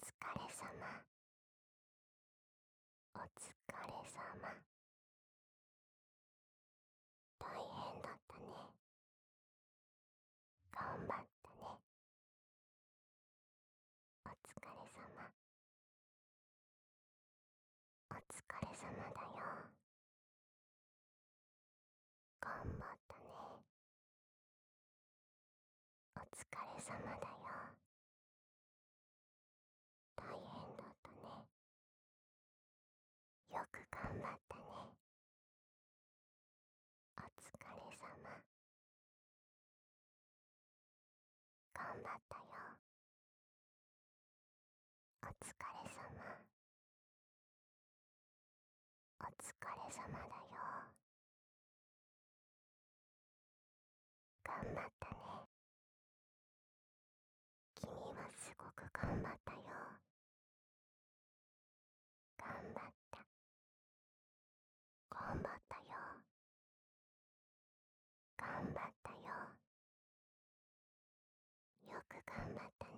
疲れ様。お疲れ様。大変だったね。頑張ったね。お疲れ様。お疲れ様だよ。頑張ったね。お疲れ様だよ。大変だったね。よく頑張ったね。お疲れ様。頑張ったよ。お疲れ様。お疲れ様だよ。頑張ったね。君はすごく頑張ったよ。頑張った。頑張ったよ。頑張ったよ。よく頑張ったね。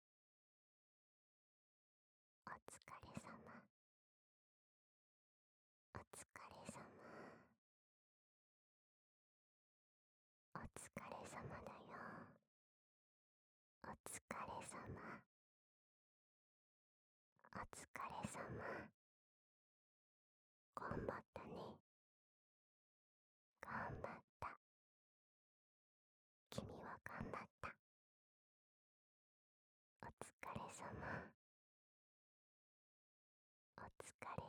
お疲れ様。お疲れ様。お疲れ様だよ。お疲れ様。お疲れ様。頑張ったね。頑張った。君は頑張った。お疲れ様。お疲